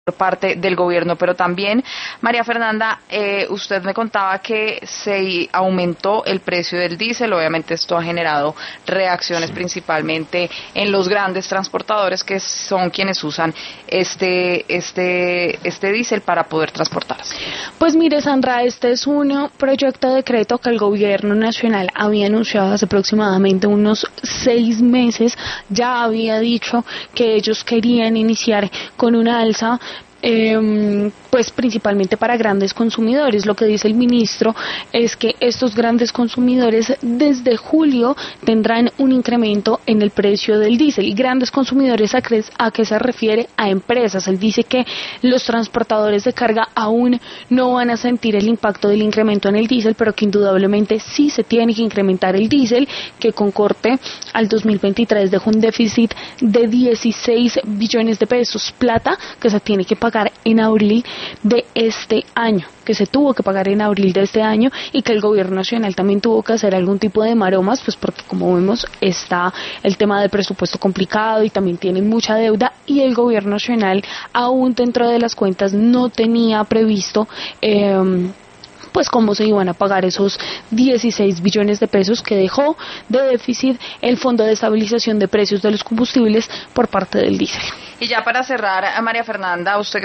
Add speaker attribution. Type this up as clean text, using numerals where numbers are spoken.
Speaker 1: por parte del gobierno, pero también, María Fernanda, usted me contaba que se aumentó el precio del diésel. Obviamente esto ha generado reacciones principalmente en los grandes transportadores, que son quienes usan este diésel para poder transportarse.
Speaker 2: Pues mire, Sandra, este es un proyecto de decreto que el gobierno nacional había anunciado hace aproximadamente unos 6 meses. Ya había dicho que ellos querían iniciar con una alza pues principalmente para grandes consumidores. Lo que dice el ministro es que estos grandes consumidores desde julio tendrán un incremento en el precio del diésel. Y grandes consumidores, ¿a qué se refiere? A empresas. Él dice que los transportadores de carga aún no van a sentir el impacto del incremento en el diésel, pero que indudablemente sí se tiene que incrementar el diésel, que con corte al 2023 dejó un déficit de 16 billones de pesos, plata que se tiene que pagar en abril de este año, que se tuvo que pagar en abril de este año, y que el gobierno nacional también tuvo que hacer algún tipo de maromas, pues porque como vemos está el tema del presupuesto complicado y también tienen mucha deuda, y el gobierno nacional aún dentro de las cuentas no tenía previsto pues cómo se iban a pagar esos 16 billones de pesos que dejó de déficit el Fondo de Estabilización de Precios de los Combustibles por parte del diésel.
Speaker 1: Y ya para cerrar, María Fernanda, usted